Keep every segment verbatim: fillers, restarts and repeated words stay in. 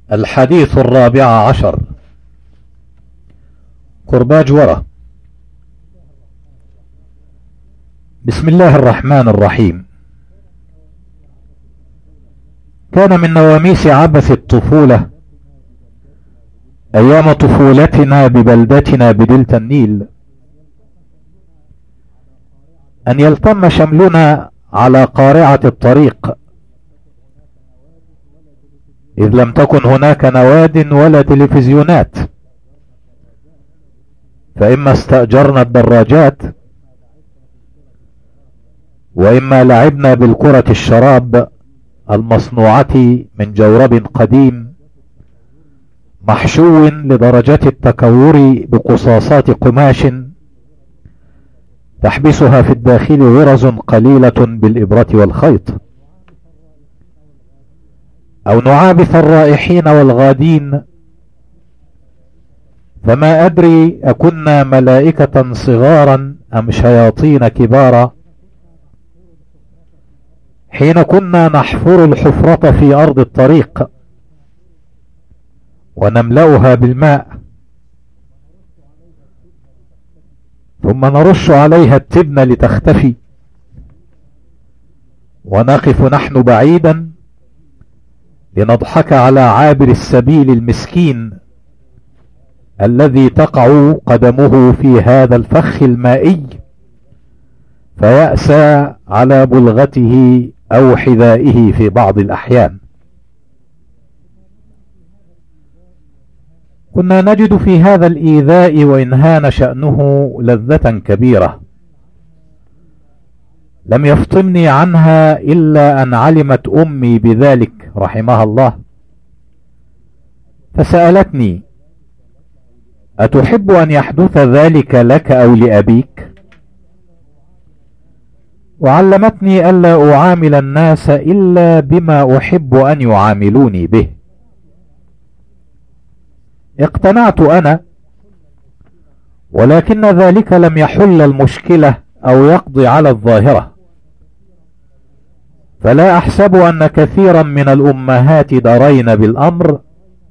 الحديث الرابع عشر. كرباج ورة. بسم الله الرحمن الرحيم. كان من نواميس عبث الطفولة أيام طفولتنا ببلدتنا بدلتا النيل أن يلتم شملنا على قارعة الطريق، إذ لم تكن هناك نواد ولا تلفزيونات، فإما استأجرنا الدراجات وإما لعبنا بالكرة الشراب المصنوعة من جورب قديم محشو لدرجة التكور بقصاصات قماش تحبسها في الداخل غرز قليلة بالإبرة والخيط، أو نعابث الرائحين والغادين. فما أدري أكنا ملائكة صغارا أم شياطين كبارا حين كنا نحفر الحفرة في أرض الطريق ونملأها بالماء، ثم نرش عليها التبن لتختفي، ونقف نحن بعيدا لنضحك على عابر السبيل المسكين الذي تقع قدمه في هذا الفخ المائي فيأسى على بلغته أو حذائه في بعض الأحيان. كنا نجد في هذا الإيذاء وإن هان شأنه لذة كبيرة لم يفطمني عنها إلا أن علمت أمي بذلك رحمها الله، فسألتني: أتحب أن يحدث ذلك لك أو لأبيك؟ وعلمتني ألا أعامل الناس إلا بما أحب أن يعاملوني به. اقتنعت أنا، ولكن ذلك لم يحل المشكلة أو يقضي على الظاهرة، فلا أحسب أن كثيرا من الأمهات درين بالأمر،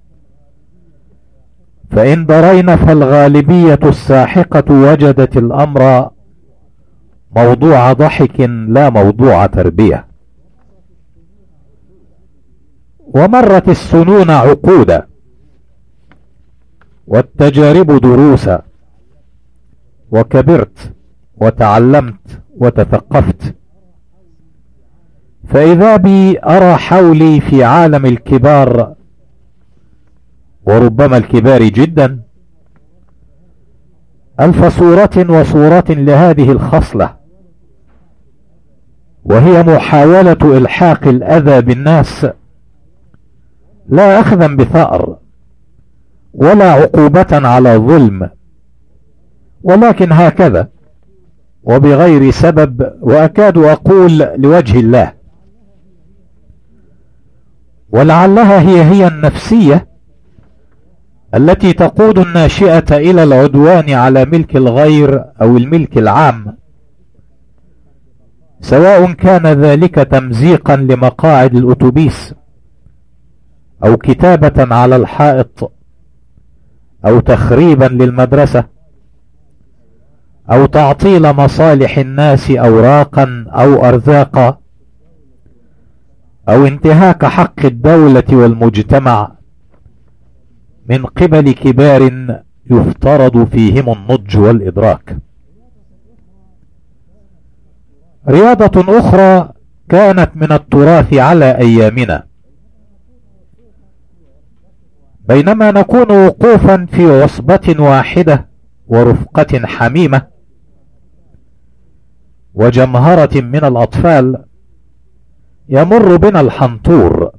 فإن درين فالغالبية الساحقة وجدت الأمر موضوع ضحك لا موضوع تربية. ومرت السنون عقودا والتجارب دروسا، وكبرت وتعلمت وتثقفت، فإذا بي أرى حولي في عالم الكبار، وربما الكبار جدا، ألف صورة وصورة لهذه الخصلة، وهي محاولة إلحاق الأذى بالناس لا أخذا بثأر ولا عقوبة على ظلم، ولكن هكذا وبغير سبب، وأكاد أقول لوجه الله. ولعلها هي هي النفسية التي تقود الناشئة إلى العدوان على ملك الغير أو الملك العام، سواء كان ذلك تمزيقا لمقاعد الأتوبيس، أو كتابة على الحائط، أو تخريبا للمدرسة، أو تعطيل مصالح الناس أوراقا أو أرزاقا، أو انتهاك حق الدولة والمجتمع من قبل كبار يفترض فيهم النضج والإدراك. رياضة أخرى كانت من التراث على أيامنا، بينما نكون وقوفا في عصبة واحدة ورفقة حميمة وجمهرة من الأطفال، يمر بنا الحنطور،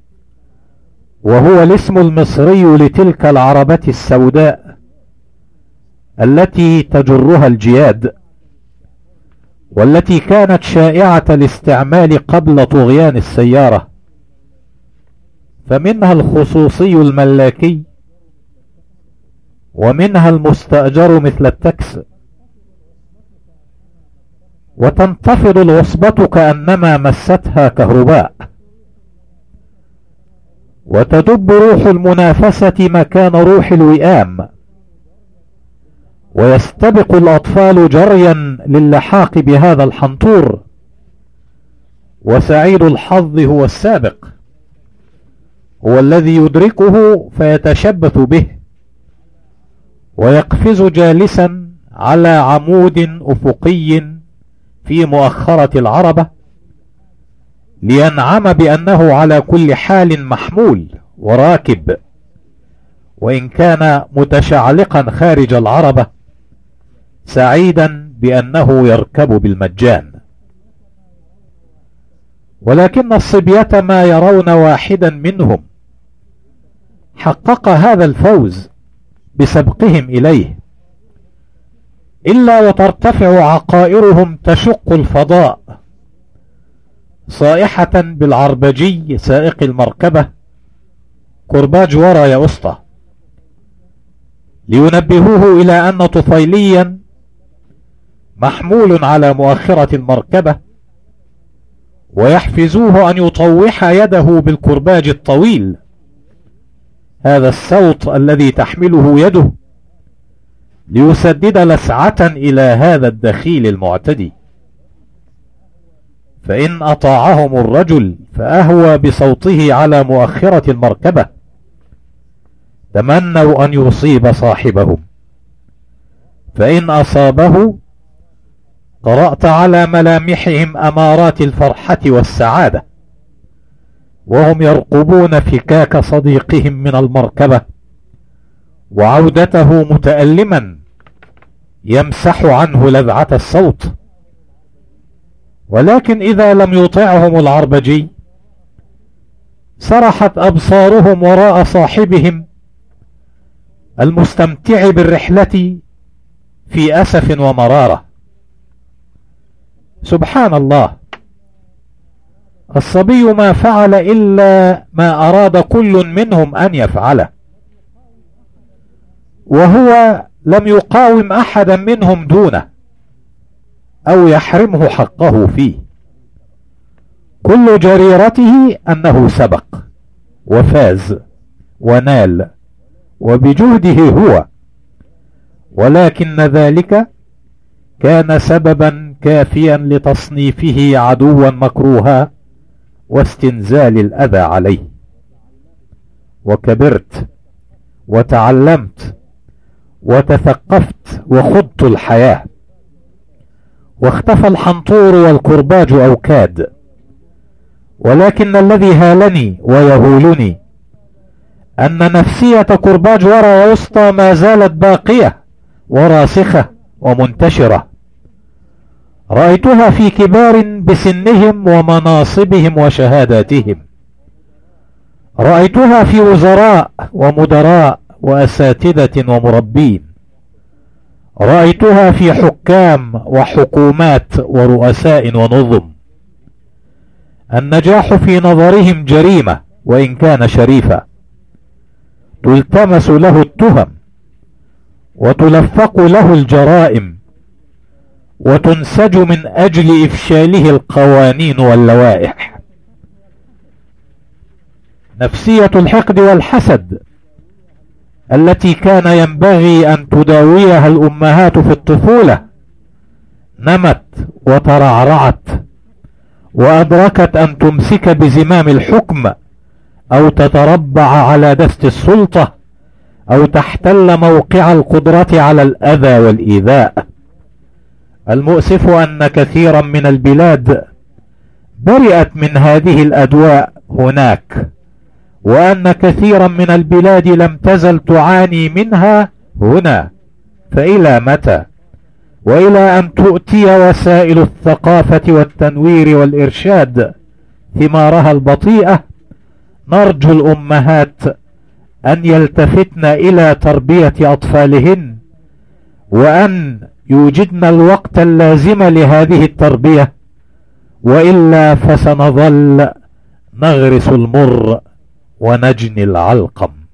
وهو الاسم المصري لتلك العربة السوداء التي تجرها الجياد، والتي كانت شائعة الاستعمال قبل طغيان السيارة، فمنها الخصوصي الملاكي، ومنها المستأجر مثل التاكس، وتنتفض العصبة كأنما مستها كهرباء، وتدب روح المنافسة مكان روح الوئام، ويستبق الأطفال جريا للحاق بهذا الحنطور، وسعيد الحظ هو السابق، هو الذي يدركه فيتشبث به ويقفز جالسا على عمود أفقي في مؤخرة العربة، لينعم بأنه على كل حال محمول وراكب، وإن كان متشعلقا خارج العربة سعيدا بأنه يركب بالمجان. ولكن الصبية ما يرون واحدا منهم حقق هذا الفوز بسبقهم إليه، إلا وترتفع عقائرهم تشق الفضاء صائحة بالعربجي سائق المركبة كرباج ورا يا أسطى، لينبهوه إلى أن طفيليا محمول على مؤخرة المركبة، ويحفزوه أن يطوح يده بالكرباج الطويل، هذا الصوت الذي تحمله يده، ليسدد لسعة إلى هذا الدخيل المعتدي. فإن أطاعهم الرجل فأهوى بصوته على مؤخرة المركبة تمنوا أن يصيب صاحبهم، فإن أصابه قرأت على ملامحهم أمارات الفرحة والسعادة، وهم يرقبون فكاك صديقهم من المركبة وعودته متألما يمسح عنه لذعة الصوت. ولكن إذا لم يطعهم العربجي سرحت أبصارهم وراء صاحبهم المستمتع بالرحلة في أسف ومرارة. سبحان الله، الصبي ما فعل إلا ما أراد كل منهم أن يفعله، وهو لم يقاوم أحدا منهم دونه أو يحرمه حقه فيه. كل جريرته أنه سبق وفاز ونال وبجهده هو، ولكن ذلك كان سببا كافيا لتصنيفه عدوا مكروها واستنزال الأذى عليه. وكبرت وتعلمت وتثقفت وخضت الحياة، واختفى الحنطور والكرباج أوكاد، ولكن الذي هالني ويهولني أن نفسية كرباج ورا وسطى ما زالت باقية وراسخة ومنتشرة. رأيتها في كبار بسنهم ومناصبهم وشهاداتهم، رأيتها في وزراء ومدراء وأساتذة ومربين، رأيتها في حكام وحكومات ورؤساء ونظم. النجاح في نظرهم جريمة وإن كان شريفا، تلتمس له التهم وتلفق له الجرائم وتنسج من أجل إفشاله القوانين واللوائح. نفسية الحقد والحسد التي كان ينبغي أن تداويها الأمهات في الطفولة نمت وترعرعت، وأدركت أن تمسك بزمام الحكم أو تتربع على دست السلطة أو تحتل موقع القدرة على الأذى والإيذاء. المؤسف أن كثيرا من البلاد برئت من هذه الأدواء هناك، وأن كثيرا من البلاد لم تزل تعاني منها هنا. فإلى متى؟ وإلى أن تؤتي وسائل الثقافة والتنوير والإرشاد ثمارها البطيئة، نرجو الأمهات أن يلتفتن إلى تربية أطفالهن، وأن يوجدن الوقت اللازم لهذه التربية، وإلا فسنظل نغرس المر ونجني العلقم.